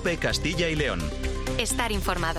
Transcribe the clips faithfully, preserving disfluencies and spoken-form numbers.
COPE Castilla y León. Estar informado.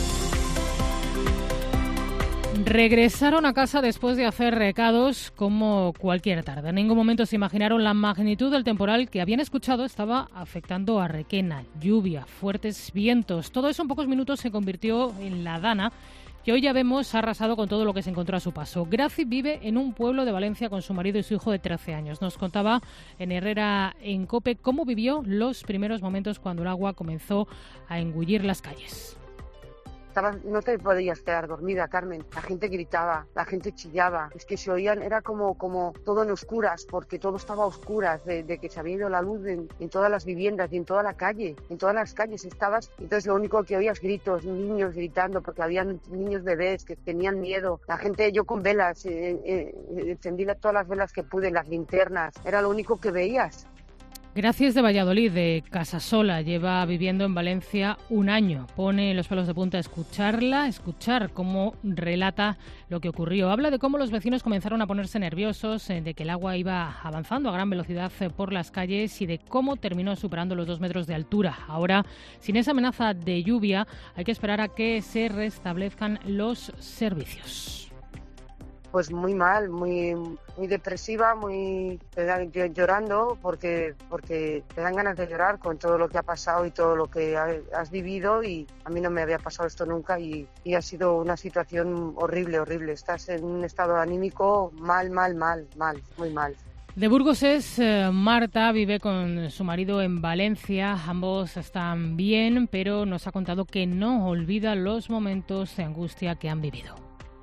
Regresaron a casa después de hacer recados como cualquier tarde. En ningún momento se imaginaron la magnitud del temporal que habían escuchado estaba afectando a Requena. Lluvia, fuertes vientos. Todo eso en pocos minutos se convirtió en la Dana, que hoy ya vemos ha arrasado con todo lo que se encontró a su paso. Graci vive en un pueblo de Valencia con su marido y su hijo de trece años. Nos contaba en Herrera en COPE cómo vivió los primeros momentos cuando el agua comenzó a engullir las calles. Estaba, no te podías quedar dormida, Carmen. La gente gritaba, la gente chillaba. Es que se oían, era como, como todo en oscuras, porque todo estaba a oscuras, de, de que se había ido la luz en, en todas las viviendas y en toda la calle. En todas las calles estabas, entonces lo único que oías gritos, niños gritando, porque habían niños bebés que tenían miedo. La gente, yo con velas, eh, eh, encendí todas las velas que pude, las linternas, era lo único que veías. Gracias de Valladolid, de Casasola, lleva viviendo en Valencia un año. Pone los pelos de punta a escucharla, escuchar cómo relata lo que ocurrió. Habla de cómo los vecinos comenzaron a ponerse nerviosos, de que el agua iba avanzando a gran velocidad por las calles y de cómo terminó superando los dos metros de altura. Ahora, sin esa amenaza de lluvia, hay que esperar a que se restablezcan los servicios. Pues muy mal, muy muy depresiva, muy llorando porque porque te dan ganas de llorar con todo lo que ha pasado y todo lo que has vivido, y a mí no me había pasado esto nunca y, y ha sido una situación horrible, horrible. Estás en un estado anímico mal, mal, mal, mal, muy mal. De Burgos es eh, Marta, vive con su marido en Valencia. Ambos están bien, pero nos ha contado que no olvida los momentos de angustia que han vivido.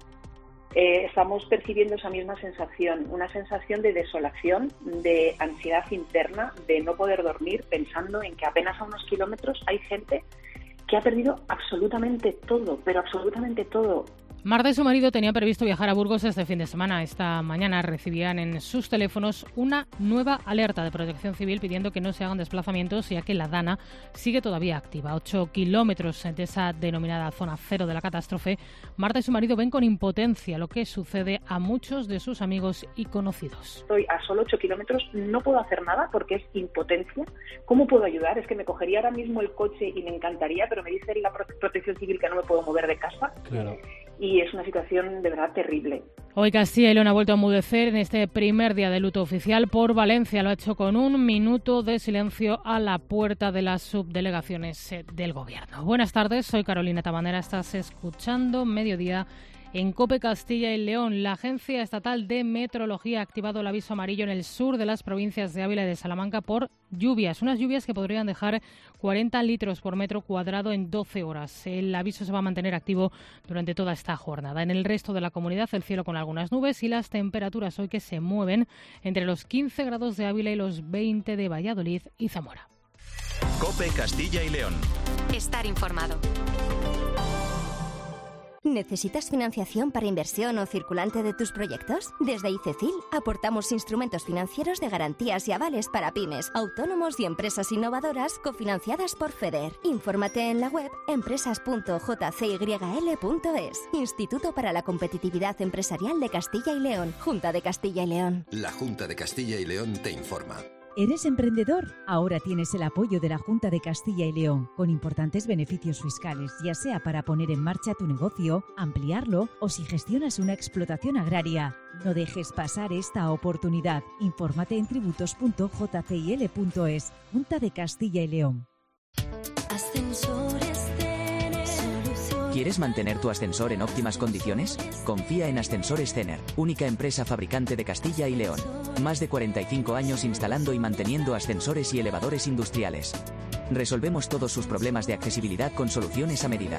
Eh, estamos percibiendo esa misma sensación, una sensación de desolación, de ansiedad interna, de no poder dormir, pensando en que apenas a unos kilómetros hay gente que ha perdido absolutamente todo, pero absolutamente todo. Marta y su marido tenían previsto viajar a Burgos este fin de semana. Esta mañana recibían en sus teléfonos una nueva alerta de Protección Civil pidiendo que no se hagan desplazamientos, ya que la Dana sigue todavía activa. Ocho kilómetros de esa denominada zona cero de la catástrofe. Marta y su marido ven con impotencia lo que sucede a muchos de sus amigos y conocidos. Estoy a solo ocho kilómetros, no puedo hacer nada porque es impotencia. ¿Cómo puedo ayudar? Es que me cogería ahora mismo el coche y me encantaría, pero me dice la Protección Civil que no me puedo mover de casa. Claro. Y es una situación de verdad terrible. Hoy Castilla y León ha vuelto a enmudecer en este primer día de luto oficial por Valencia. Lo ha hecho con un minuto de silencio a la puerta de las subdelegaciones del Gobierno. Buenas tardes, soy Carolina Tabanera. Estás escuchando Mediodía en COPE Castilla y León. La Agencia Estatal de Meteorología ha activado el aviso amarillo en el sur de las provincias de Ávila y de Salamanca por lluvias. Unas lluvias que podrían dejar cuarenta litros por metro cuadrado en doce horas. El aviso se va a mantener activo durante toda esta jornada. En el resto de la comunidad, el cielo con algunas nubes y las temperaturas hoy que se mueven entre los quince grados de Ávila y los veinte de Valladolid y Zamora. COPE Castilla y León. Estar informado. ¿Necesitas financiación para inversión o circulante de tus proyectos? Desde ICECIL aportamos instrumentos financieros de garantías y avales para pymes, autónomos y empresas innovadoras cofinanciadas por FEDER. Infórmate en la web empresas punto j c y l punto es. Instituto para la Competitividad Empresarial de Castilla y León. Junta de Castilla y León. La Junta de Castilla y León te informa. ¿Eres emprendedor? Ahora tienes el apoyo de la Junta de Castilla y León, con importantes beneficios fiscales, ya sea para poner en marcha tu negocio, ampliarlo o si gestionas una explotación agraria. No dejes pasar esta oportunidad. Infórmate en tributos punto j c i l punto es. Junta de Castilla y León. ¿Quieres mantener tu ascensor en óptimas condiciones? Confía en Ascensores Cener, única empresa fabricante de Castilla y León. Más de cuarenta y cinco años instalando y manteniendo ascensores y elevadores industriales. Resolvemos todos sus problemas de accesibilidad con soluciones a medida.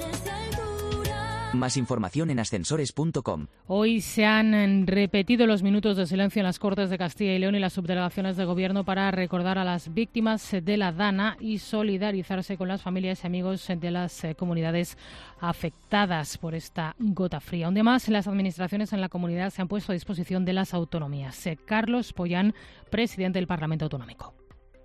Más información en ascensores punto com. Hoy se han repetido los minutos de silencio en las Cortes de Castilla y León y las subdelegaciones de Gobierno para recordar a las víctimas de la Dana y solidarizarse con las familias y amigos de las comunidades afectadas por esta gota fría. Donde más las administraciones en la comunidad se han puesto a disposición de las autonomías. Carlos Pollán, presidente del Parlamento Autonómico.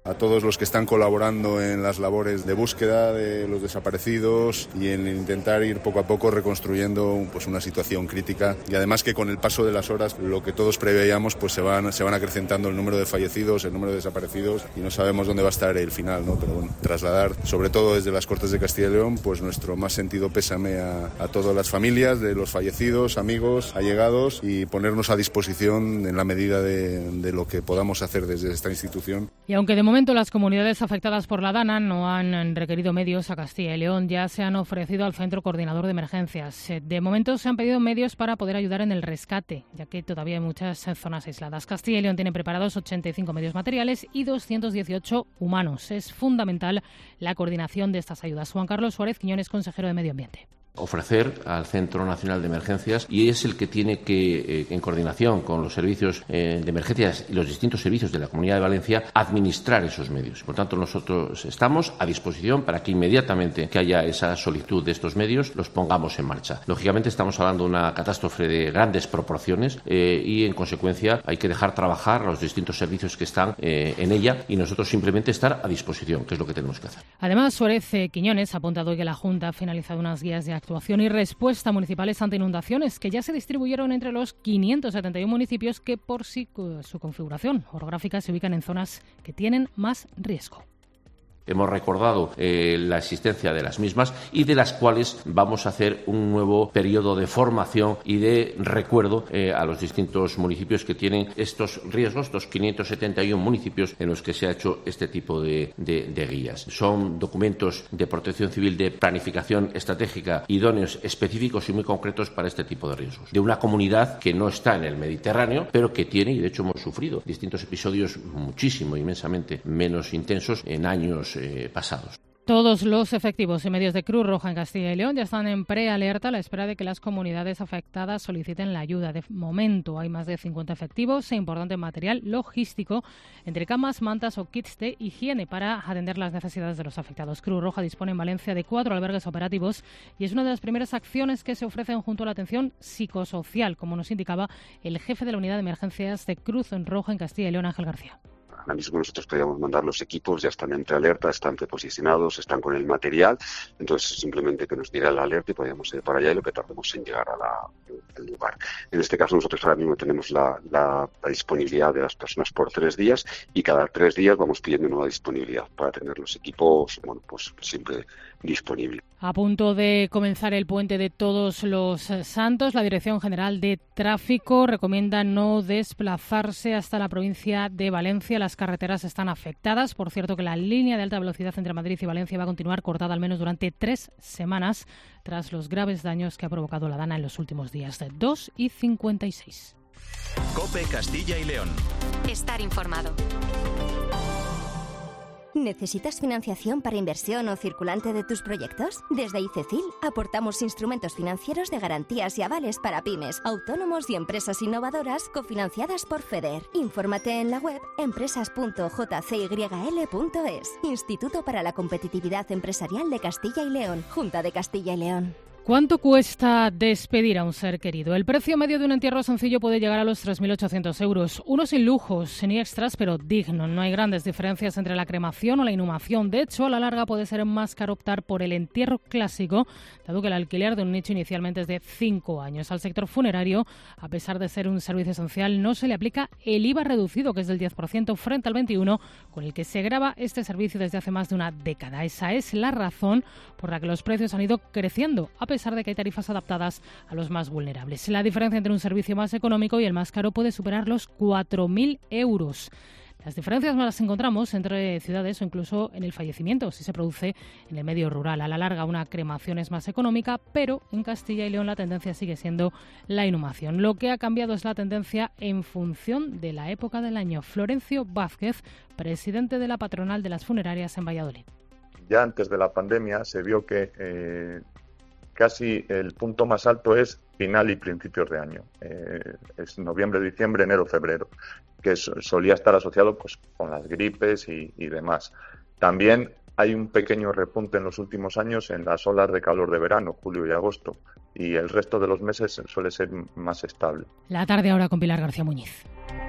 a todos los que están colaborando en las labores de búsqueda de los desaparecidos y en intentar ir poco a poco reconstruyendo pues una situación crítica, y además que con el paso de las horas, lo que todos preveíamos, pues se van, se van acrecentando el número de fallecidos, el número de desaparecidos, y no sabemos dónde va a estar el final, ¿no? Pero bueno, trasladar, sobre todo desde las Cortes de Castilla y León, pues nuestro más sentido pésame a, a todas las familias de los fallecidos, amigos, allegados, y ponernos a disposición en la medida de, de lo que podamos hacer desde esta institución. Y aunque de momento las comunidades afectadas por la DANA no han requerido medios, a Castilla y León ya se han ofrecido al Centro Coordinador de Emergencias. De momento se han pedido medios para poder ayudar en el rescate, ya que todavía hay muchas zonas aisladas. Castilla y León tiene preparados ochenta y cinco medios materiales y doscientos dieciocho humanos. Es fundamental la coordinación de estas ayudas. Juan Carlos Suárez Quiñones, consejero de Medio Ambiente. Ofrecer al Centro Nacional de Emergencias, y es el que tiene que, eh, en coordinación con los servicios eh, de emergencias y los distintos servicios de la Comunidad de Valencia, administrar esos medios. Por tanto, nosotros estamos a disposición para que inmediatamente que haya esa solicitud de estos medios los pongamos en marcha. Lógicamente estamos hablando de una catástrofe de grandes proporciones eh, y, en consecuencia, hay que dejar trabajar a los distintos servicios que están eh, en ella, y nosotros simplemente estar a disposición, que es lo que tenemos que hacer. Además, Suárez eh, Quiñones ha apuntado hoy que la Junta ha finalizado unas guías de actuación y respuesta municipales ante inundaciones que ya se distribuyeron entre los quinientos setenta y uno municipios que, por sí, su configuración orográfica, se ubican en zonas que tienen más riesgo. Hemos recordado eh, la existencia de las mismas, y de las cuales vamos a hacer un nuevo periodo de formación y de recuerdo eh, a los distintos municipios que tienen estos riesgos, estos quinientos setenta y uno municipios en los que se ha hecho este tipo de, de, de guías. Son documentos de protección civil de planificación estratégica idóneos, específicos y muy concretos para este tipo de riesgos. De una comunidad que no está en el Mediterráneo, pero que tiene, y de hecho hemos sufrido distintos episodios muchísimo, inmensamente menos intensos en años Eh, pasados. Todos los efectivos y medios de Cruz Roja en Castilla y León ya están en prealerta a la espera de que las comunidades afectadas soliciten la ayuda. De momento hay más de cincuenta efectivos e importante material logístico, entre camas, mantas o kits de higiene para atender las necesidades de los afectados. Cruz Roja dispone en Valencia de cuatro albergues operativos y es una de las primeras acciones que se ofrecen junto a la atención psicosocial, como nos indicaba el jefe de la unidad de emergencias de Cruz Roja en Castilla y León, Ángel García. Ahora mismo nosotros podríamos mandar los equipos, ya están entre alerta, están preposicionados, están con el material, entonces simplemente que nos diera la alerta y podríamos ir para allá y lo que tardemos en llegar a la, al lugar. En este caso nosotros ahora mismo tenemos la, la, la disponibilidad de las personas por tres días y cada tres días vamos pidiendo nueva disponibilidad para tener los equipos, bueno, pues siempre disponibles. A punto de comenzar el puente de Todos los Santos, la Dirección General de Tráfico recomienda no desplazarse hasta la provincia de Valencia. Las carreteras están afectadas. Por cierto, que la línea de alta velocidad entre Madrid y Valencia va a continuar cortada al menos durante tres semanas tras los graves daños que ha provocado la DANA en los últimos días. De dos y cincuenta y seis. COPE Castilla y León. Estar informado. ¿Necesitas financiación para inversión o circulante de tus proyectos? Desde ICECIL aportamos instrumentos financieros de garantías y avales para pymes, autónomos y empresas innovadoras cofinanciadas por FEDER. Infórmate en la web empresas punto j c y l punto es. Instituto para la Competitividad Empresarial de Castilla y León, Junta de Castilla y León. ¿Cuánto cuesta despedir a un ser querido? El precio medio de un entierro sencillo puede llegar a los tres mil ochocientos euros. Uno sin lujos ni extras, pero digno. No hay grandes diferencias entre la cremación o la inhumación. De hecho, a la larga puede ser más caro optar por el entierro clásico, dado que el alquiler de un nicho inicialmente es de cinco años. Al sector funerario, a pesar de ser un servicio esencial, no se le aplica el I V A reducido, que es del diez por ciento frente al veintiuno por ciento, con el que se grava este servicio desde hace más de una década. Esa es la razón por la que los precios han ido creciendo, a pesar A pesar de que hay tarifas adaptadas a los más vulnerables. La diferencia entre un servicio más económico y el más caro puede superar los cuatro mil euros. Las diferencias más las encontramos entre ciudades o incluso en el fallecimiento, si se produce en el medio rural. A la larga, una cremación es más económica, pero en Castilla y León la tendencia sigue siendo la inhumación. Lo que ha cambiado es la tendencia en función de la época del año. Florencio Vázquez, presidente de la patronal de las funerarias en Valladolid. Ya antes de la pandemia se vio que eh, casi el punto más alto es final y principios de año. Eh, es noviembre, diciembre, enero, febrero, que solía estar asociado pues con las gripes y, y demás. También hay un pequeño repunte en los últimos años en las olas de calor de verano, julio y agosto, y el resto de los meses suele ser más estable. La tarde ahora con Pilar García Muñiz.